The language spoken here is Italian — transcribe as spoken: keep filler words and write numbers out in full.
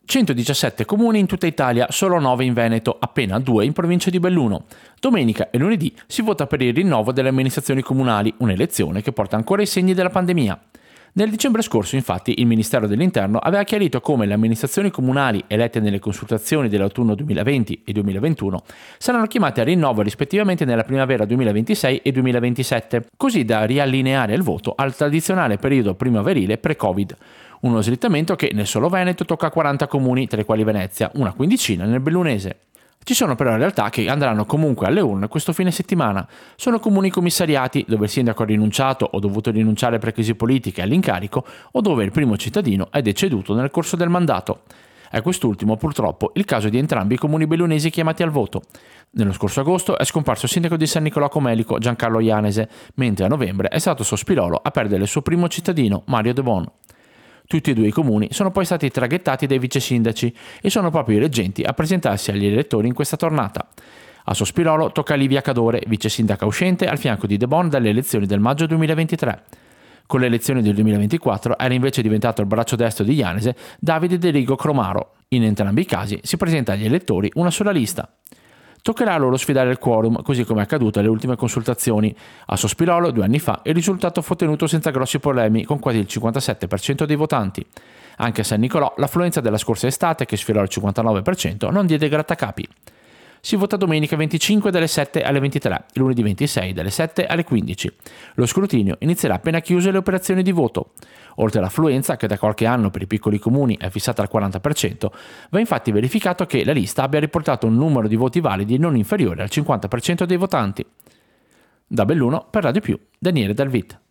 centodiciassette comuni in tutta Italia, solo nove in Veneto, appena due in provincia di Belluno. Domenica e lunedì si vota per il rinnovo delle amministrazioni comunali, un'elezione che porta ancora i segni della pandemia. Nel dicembre scorso, infatti, il Ministero dell'Interno aveva chiarito come le amministrazioni comunali elette nelle consultazioni dell'autunno duemilaventi e duemilaventuno saranno chiamate a rinnovo rispettivamente nella primavera duemilaventisei e duemilaventisette, così da riallineare il voto al tradizionale periodo primaverile pre-Covid. Uno slittamento che nel solo Veneto tocca a quaranta comuni, tra i quali Venezia, una quindicina nel bellunese. Ci sono però realtà che andranno comunque alle urne questo fine settimana. Sono comuni commissariati dove il sindaco ha rinunciato o dovuto rinunciare per crisi politiche all'incarico o dove il primo cittadino è deceduto nel corso del mandato. È quest'ultimo purtroppo il caso di entrambi i comuni bellunesi chiamati al voto. Nello scorso agosto è scomparso il sindaco di San Nicolò Comelico, Giancarlo Ianese, mentre a novembre è stato Sospirolo a perdere il suo primo cittadino, Mario De Bon. Tutti e due i comuni sono poi stati traghettati dai vice sindaci e sono proprio i reggenti a presentarsi agli elettori in questa tornata. A Sospirolo tocca a Livia Cadore, vice sindaca uscente, al fianco di De Bon dalle elezioni del maggio duemilaventitré. Con le elezioni del duemilaventiquattro era invece diventato il braccio destro di Ianese Davide De Rigo Cromaro. In entrambi i casi si presenta agli elettori una sola lista. Toccherà loro sfidare il quorum, così come è accaduto alle ultime consultazioni. A Sospirolo, due anni fa, il risultato fu ottenuto senza grossi problemi, con quasi il cinquantasette per cento dei votanti. Anche a San Nicolò, l'affluenza della scorsa estate, che sfiorò il cinquantanove per cento, non diede grattacapi. Si vota domenica venticinque dalle sette alle ventitré, lunedì ventisei dalle sette alle quindici. Lo scrutinio inizierà appena chiuse le operazioni di voto. Oltre all'affluenza, che da qualche anno per i piccoli comuni è fissata al quaranta per cento, va infatti verificato che la lista abbia riportato un numero di voti validi non inferiore al cinquanta per cento dei votanti. Da Belluno, per Radio Più, Daniele Dalvit.